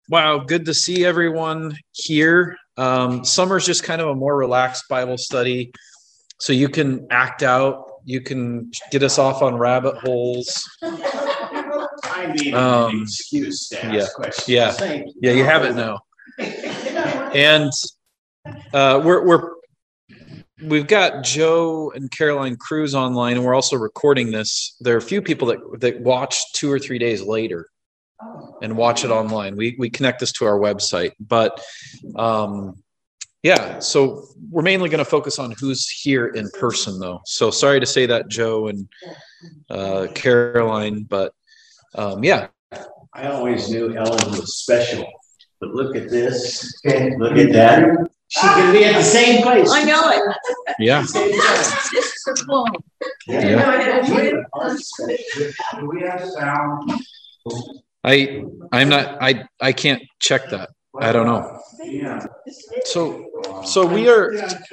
Wow, good to see everyone here. Summer's just kind of a more relaxed Bible study. So you can act out, you can get us off on rabbit holes. I need an excuse to ask questions. Yeah, you have it now. And we've got Joe and Caroline Cruz online, and we're also recording this. There are a few people that watch 2 or 3 days later and watch it online. We connect this to our website, but yeah, so we're mainly going to focus on who's here in person, though. So sorry to say that, Joe and Caroline, but yeah. I always knew Ellen was special, but look at this. Look at that. She can be at the same place. I know it. Yeah. Yeah. Do we have sound? I can't check that. I don't know. Yeah. So we are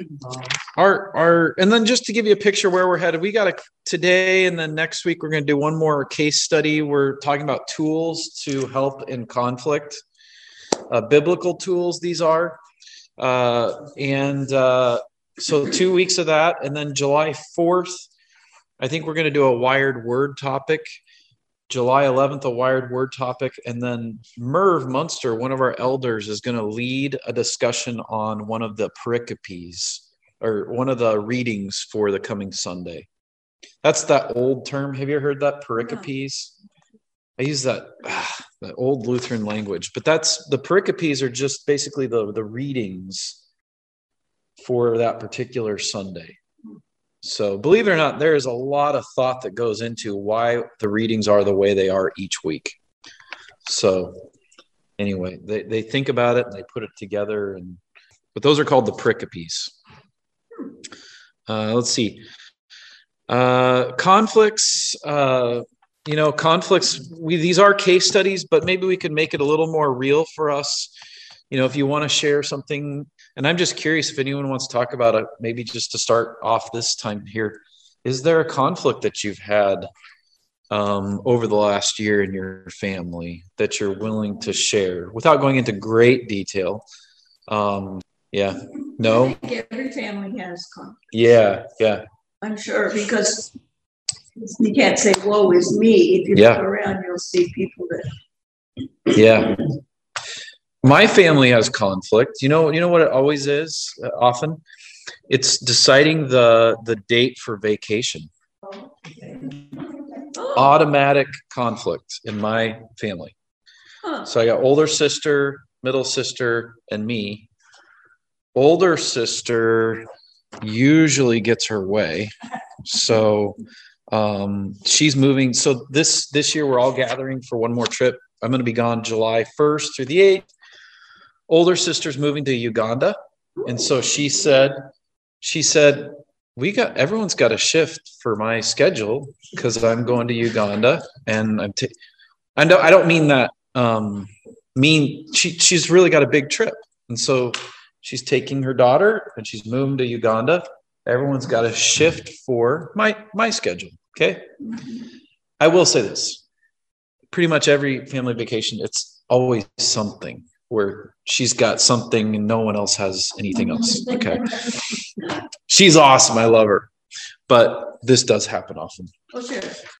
and then just to give you a picture where we're headed, we got today and then next week we're going to do one more case study. We're talking about tools to help in conflict, biblical tools. These are, so 2 weeks of that, and then July 4th, I think we're going to do a wired word topic. July 11th, a wired word topic. And then Merv Munster, one of our elders, is going to lead a discussion on one of the pericopes, or one of the readings for the coming Sunday. That's that old term. Have you ever heard that, pericopes? I use that old Lutheran language, but the pericopes are just basically the readings for that particular Sunday. So believe it or not, there is a lot of thought that goes into why the readings are the way they are each week. So anyway, they think about it and they put it together, but those are called the pericopes. Let's see. Conflicts, these are case studies, but maybe we could make it a little more real for us. If you want to share something, and I'm just curious if anyone wants to talk about it, maybe just to start off this time here. Is there a conflict that you've had over the last year in your family that you're willing to share without going into great detail? Yeah. No? I think every family has conflict. Yeah. I'm sure, because you can't say, woe is me. If you look around, you'll see people that... Yeah. My family has conflict. You know what it always is, often? It's deciding the date for vacation. Automatic conflict in my family. So I got older sister, middle sister, and me. Older sister usually gets her way. So she's moving. So this year we're all gathering for one more trip. I'm going to be gone July 1st through the 8th. Older sister's moving to Uganda. And so she said, everyone's got a shift for my schedule because I'm going to Uganda. And I don't mean that, she's really got a big trip. And so she's taking her daughter and she's moving to Uganda. Everyone's got a shift for my schedule. Okay. I will say this, pretty much every family vacation, it's always something where she's got something and no one else has anything else. Okay. She's awesome. I love her. But this does happen often. Oh, sure.